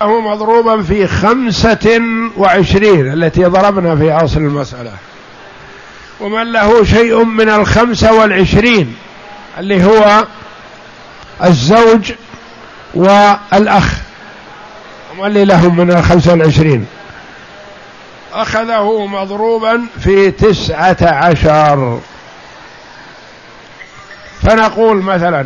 هو مضروبا في 25 التي ضربنا في أصل المسألة، ومن له شيء من 25 اللي هو الزوج والأخ، ومن اللي لهم من 25 أخذه مضروبا في 19. فنقول مثلا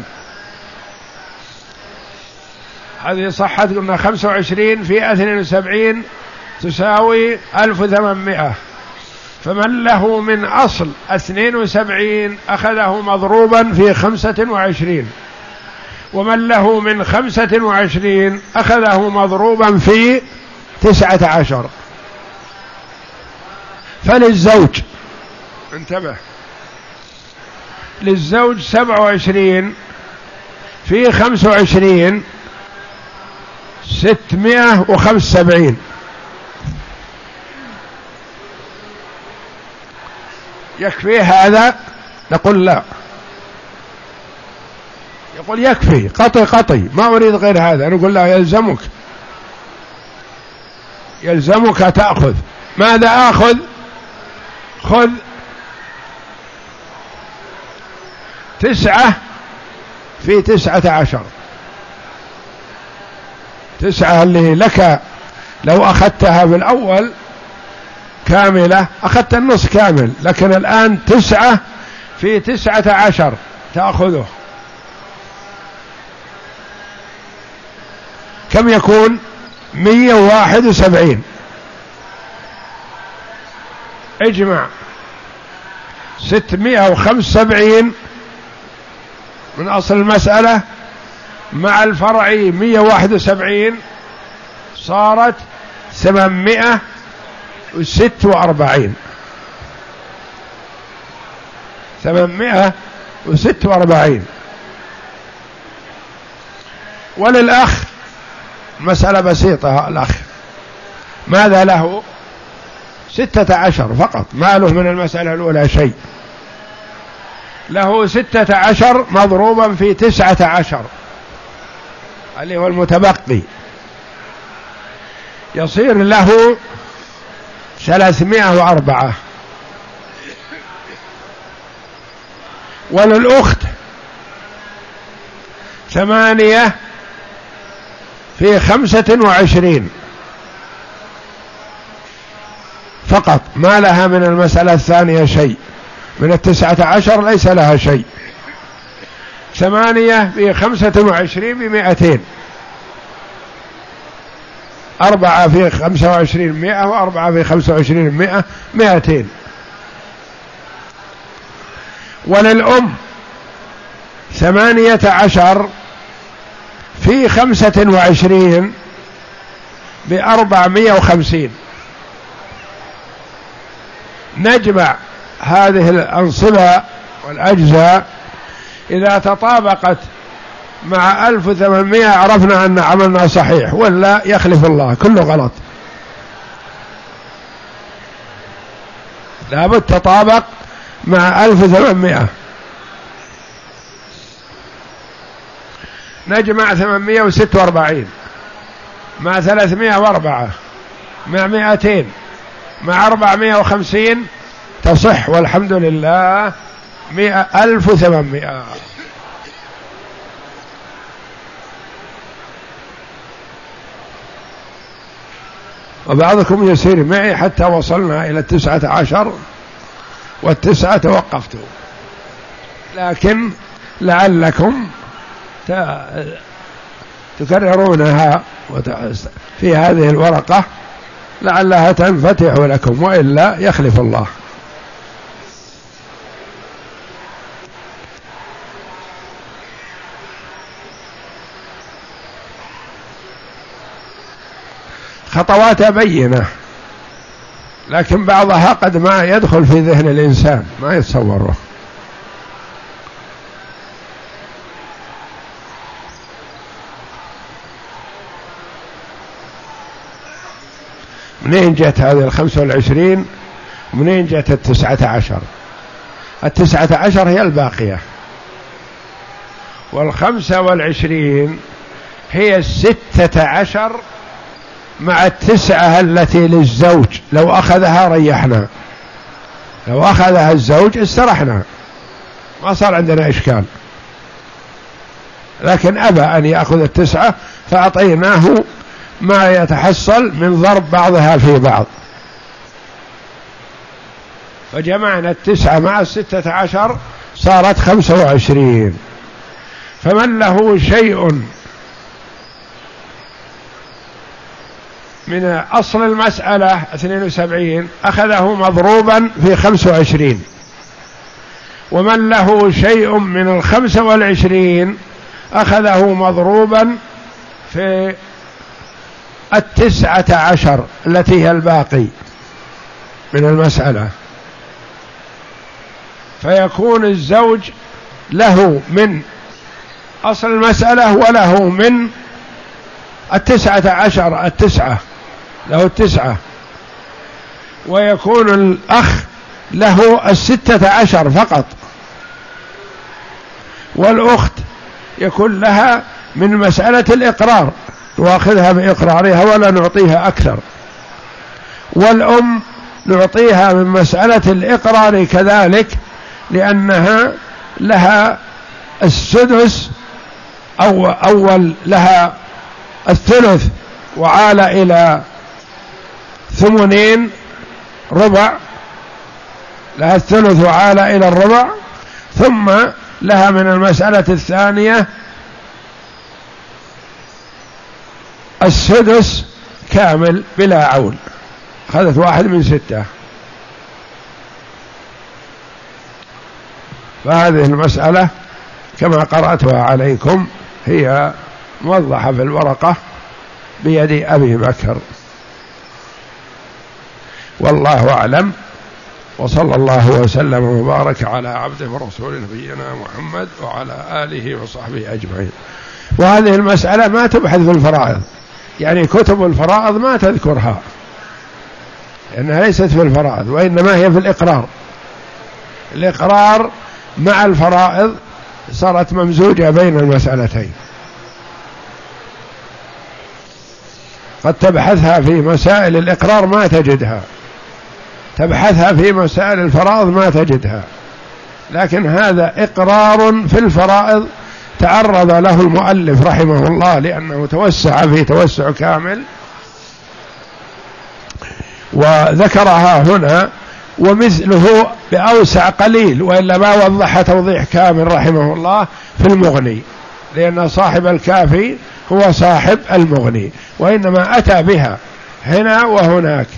هذه صحت، قلنا 25 في 72 تساوي 1800، فمن له من أصل 72 أخذه مضروبا في 25، ومن له من 25 أخذه مضروبا في 19. فللزوج، انتبه، للزوج 27 في 25 675. يكفي هذا؟ نقول لا. يقول يكفي، قطي ما أريد غير هذا. نقول لا، يلزمك تأخذ. ماذا آخذ؟ خذ 9 في 19. 9 اللي لك لو أخذتها بالأول كاملة أخذت النص كامل، لكن الآن 9 في 19 تأخذه. كم يكون؟ 171. اجمع 675 من أصل المسألة مع الفرعي 171 صارت 846. 846. وللأخ مسألة بسيطة. الأخ ماذا له؟ 16 فقط، ما له من المسألة الأولى شيء. له 16 مضروبا في 19 اللي هو المتبقي، يصير له 304. وللأخت 8 في 25 فقط، ما لها من المسألة الثانية شيء، من 19 ليس لها شيء. 8 في 25 ب200. 4 في 25 100، و4 في 25 100 200. وللأم 18 في 25 ب450. نجمع هذه الأنصبة والأجزاء، إذا تطابقت مع 1800 عرفنا أن عملنا صحيح، ولا يخلف الله كله غلط. لابد تطابق مع 1800. نجمع 846 مع 304 مع 200 مع 450 تصح والحمد لله 1800. وبعضكم يسير معي حتى وصلنا إلى 19 والتسعة توقفت، لكن لعلكم تكررونها في هذه الورقة لعلها تنفتح لكم، وإلا يخلف الله. خطوات بينة، لكن بعضها قد ما يدخل في ذهن الإنسان، ما يتصوره. منين جت هذه 25؟ منين جت 19؟ 19 هي الباقية، 25 هي 16 مع التسعة التي للزوج، لو أخذها ريحنا، لو أخذها الزوج استرحنا، ما صار عندنا إشكال، لكن أبى أن يأخذ التسعة فأعطيناه ما يتحصل من ضرب بعضها في بعض، فجمعنا التسعة مع 16 صارت 25. فمن له شيء من أصل المسألة 72 أخذه مضروبا في 25، ومن له شيء من 25 أخذه مضروبا في 19 التي هي الباقي من المسألة، فيكون الزوج له من أصل المسألة وله من 19 التسعة، له 9، ويكون الأخ له 16 فقط، والأخت يكون لها من مسألة الإقرار نأخذها بإقرارها ولا نعطيها أكثر، والأم نعطيها من مسألة الإقرار كذلك لأنها لها السدس أو أول لها الثلث وعال إلى 8 ربع، لها الثلث وعال إلى الربع، ثم لها من المسألة الثانية السدس كامل بلا عول، أخذت 1 من 6. فهذه المسألة كما قرأتها عليكم هي موضحة في الورقة بيد أبي بكر، والله أعلم، وصلى الله وسلم وبارك على عبده ورسوله نبينا محمد وعلى آله وصحبه أجمعين. وهذه المسألة ما تبحث في الفرائض، يعني كتب الفرائض ما تذكرها لأنها ليست في الفرائض، وإنما هي في الإقرار. الإقرار مع الفرائض صارت ممزوجة بين المسألتين، قد تبحثها في مسائل الإقرار ما تجدها، تبحثها في مسائل الفرائض ما تجدها، لكن هذا إقرار في الفرائض تعرض له المؤلف رحمه الله لأنه توسع في توسع كامل وذكرها هنا، ومثله بأوسع قليل، وإلا ما وضح توضيح كامل رحمه الله في المغني، لأن صاحب الكافي هو صاحب المغني، وإنما أتى بها هنا وهناك.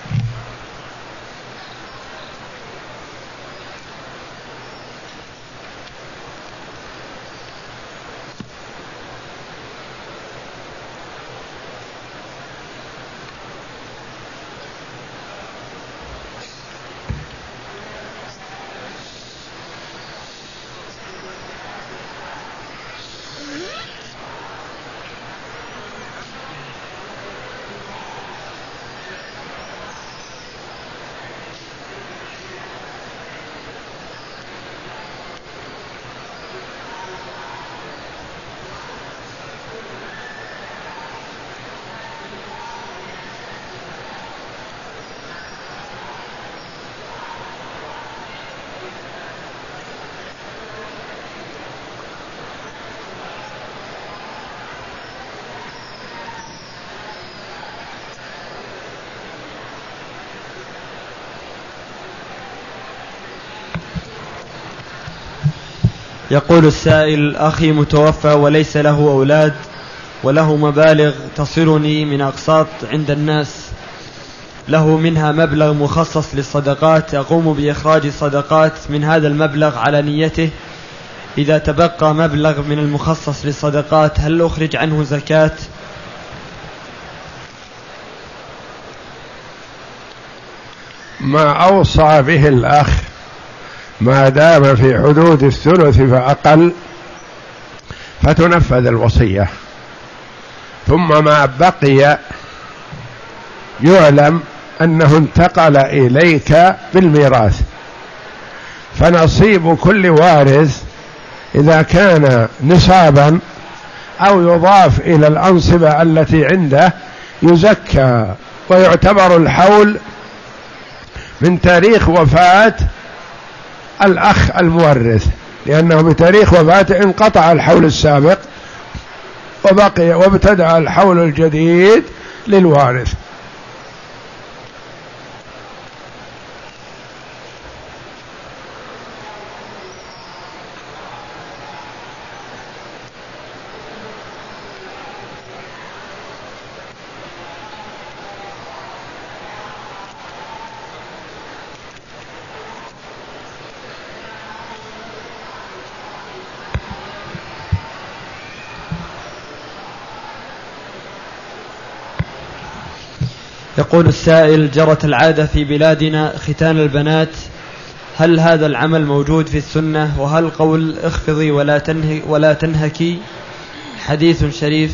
يقول السائل: أخي متوفى وليس له أولاد وله مبالغ تصلني من أقساط عند الناس، له منها مبلغ مخصص للصدقات، أقوم بإخراج الصدقات من هذا المبلغ على نيته، إذا تبقى مبلغ من المخصص للصدقات هل أخرج عنه زكاة؟ ما أوصى به الأخ ما دام في حدود الثلث فأقل فتنفذ الوصية، ثم ما بقي يعلم أنه انتقل إليك بالميراث، فنصيب كل وارث إذا كان نصابا أو يضاف إلى الأنصبة التي عنده يزكى، ويعتبر الحول من تاريخ وفاة الأخ المورث، لأنه بتاريخ وفاته انقطع الحول السابق وبقي وابتدأ الحول الجديد للوارث. يقول السائل: جرت العادة في بلادنا ختان البنات، هل هذا العمل موجود في السنة؟ وهل قول اخفضي ولا تنهكي حديث شريف؟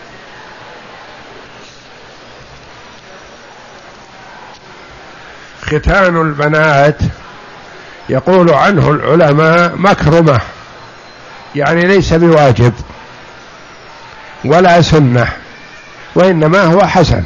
ختان البنات يقول عنه العلماء مكرمة، يعني ليس بواجب ولا سنة، وإنما هو حسن،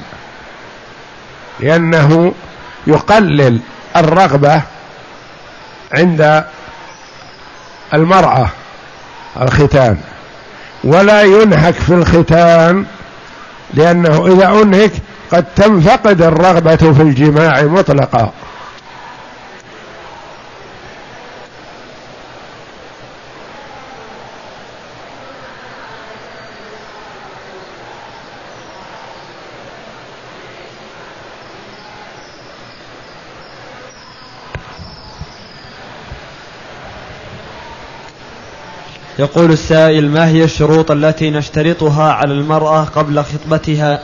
لأنه يقلل الرغبة عند المرأة الختان، ولا ينهك في الختان، لأنه إذا أنهك قد تنفقد الرغبة في الجماع مطلقا. يقول السائل: ما هي الشروط التي نشترطها على المرأة قبل خطبتها؟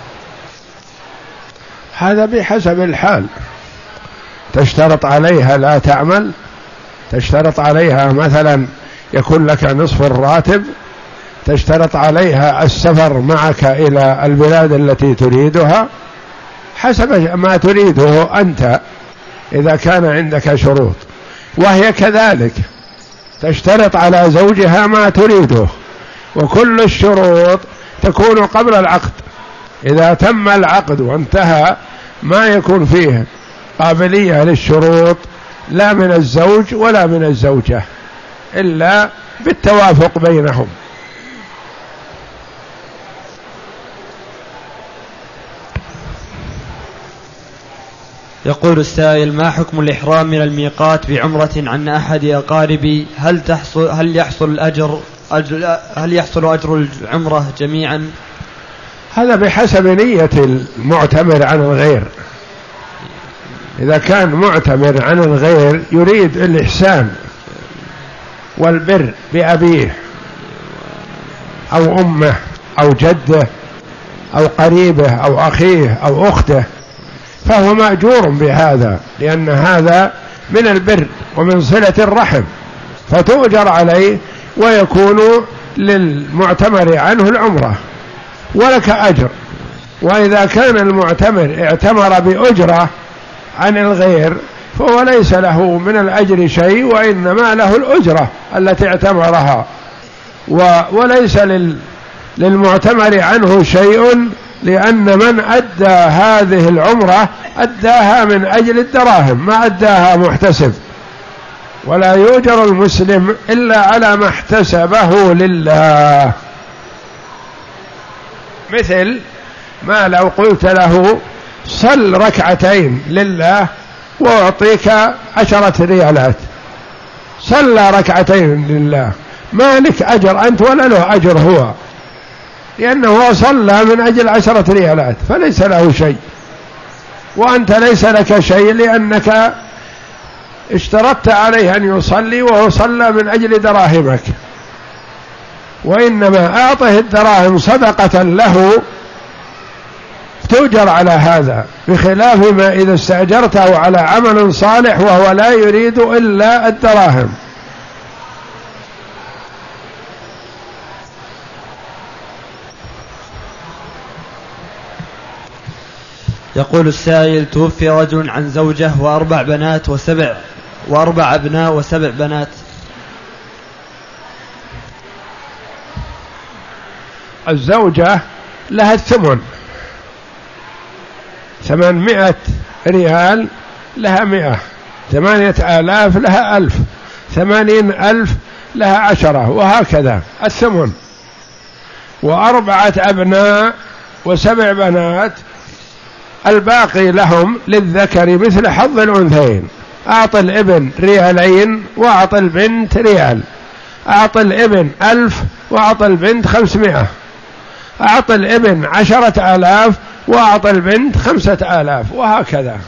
هذا بحسب الحال، تشترط عليها لا تعمل، تشترط عليها مثلا يكون لك نصف الراتب، تشترط عليها السفر معك إلى البلاد التي تريدها، حسب ما تريده أنت إذا كان عندك شروط. وهي كذلك تشترط على زوجها ما تريده، وكل الشروط تكون قبل العقد. إذا تم العقد وانتهى ما يكون فيه قابلية للشروط لا من الزوج ولا من الزوجة إلا بالتوافق بينهم. يقول السائل: ما حكم الإحرام من الميقات بعمرة عن أحد أقاربي؟ هل يحصل أجر العمرة جميعا؟ هذا بحسب نية المعتمر عن الغير. إذا كان معتمر عن الغير يريد الإحسان والبر بأبيه أو أمه أو جده أو قريبه أو أخيه أو أخته، فهو مأجور بهذا، لأن هذا من البر ومن صلة الرحم، فتؤجر عليه ويكون للمعتمر عنه العمرة ولك أجر. وإذا كان المعتمر اعتمر بأجرة عن الغير فهو ليس له من الأجر شيء، وإنما له الأجرة التي اعتمرها، وليس للمعتمر عنه شيء، لأن من أدى هذه العمرة أداها من أجل الدراهم، ما أداها محتسب، ولا يؤجر المسلم إلا على ما احتسبه لله. مثل ما لو قلت له صل ركعتين لله وأعطيك 10 ريالات، صلى ركعتين لله، ما لك أجر أنت ولا له أجر هو، لأنه صلى من أجل 10 ريالات فليس له شيء، وأنت ليس لك شيء لأنك اشترطت عليه أن يصلي وهو صلى من أجل دراهمك، وإنما أعطه الدراهم صدقة له تؤجر على هذا، بخلاف ما إذا استأجرته على عمل صالح وهو لا يريد إلا الدراهم. يقول السائل: توفي رجل عن زوجة وأربع أبناء وسبع بنات. الزوجة لها الثمن 800 ريال لها 100، 8000 لها 1000، 80,000 لها 10، وهكذا الثمن. 4 أبناء و7 بنات، الباقي لهم للذكر مثل حظ الأنثيين. أعطي الابن 2 ريال وأعطي البنت 1 ريال، أعطي الابن 1000 وأعطي البنت 500، أعطي الابن 10,000 وأعطي البنت 5,000، وهكذا.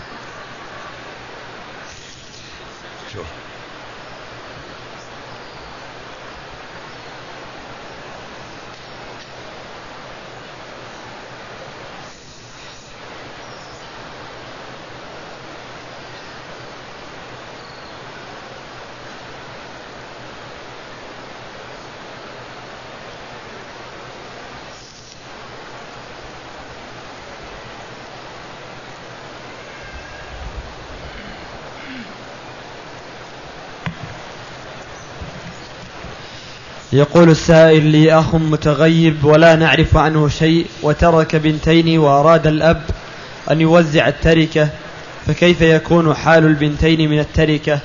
يقول السائل: لي أخ متغيب ولا نعرف عنه شيء، وترك 2 بنتين، وأراد الأب أن يوزع التركة، فكيف يكون حال البنتين من التركة؟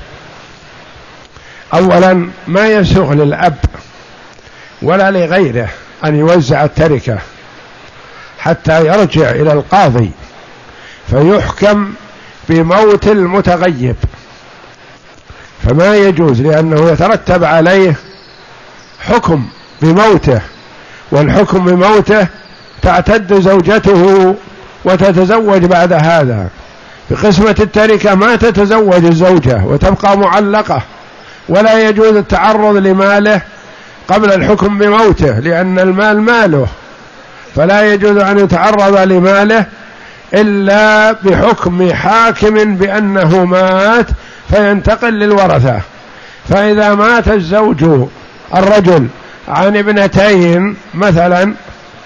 أولا ما يسوغ للأب ولا لغيره أن يوزع التركة حتى يرجع إلى القاضي فيحكم بموت المتغيب، فما يجوز، لأنه يترتب عليه حكم بموته، والحكم بموته تعتد زوجته وتتزوج بعد هذا. بقسمة التركة ما تتزوج الزوجة وتبقى معلقة، ولا يجوز التعرض لماله قبل الحكم بموته، لأن المال ماله، فلا يجوز أن يتعرض لماله إلا بحكم حاكم بأنه مات فينتقل للورثة. فإذا مات الرجل عن 2 مثلا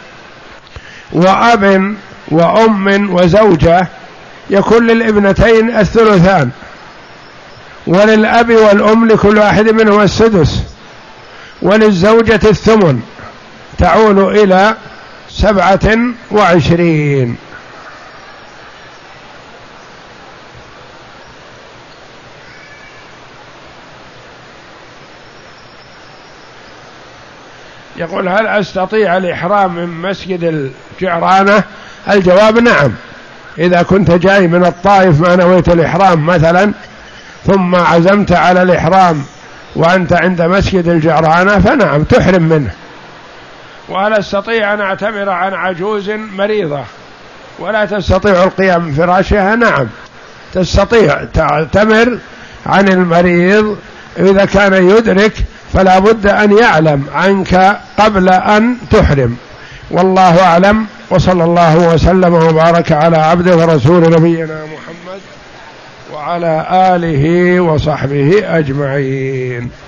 وأب وأم وزوجة، يكون للابنتين 2، وللأب والأم لكل واحد منهم 1/6، وللزوجة 8، تعول إلى 27. يقول: هل أستطيع الإحرام من مسجد الجعرانة؟ الجواب نعم. إذا كنت جاي من الطائف ما نويت الإحرام مثلا، ثم عزمت على الإحرام وأنت عند مسجد الجعرانة، فنعم تحرم منه. وهل أستطيع أن أعتمر عن عجوز مريضة ولا تستطيع القيام من فراشها؟ نعم تستطيع تعتمر عن المريض إذا كان يدرك، فلا بد أن يعلم عنك قبل أن تحرم. والله أعلم، وصلى الله وسلم وبارك على عبده ورسول نبينا محمد وعلى آله وصحبه أجمعين.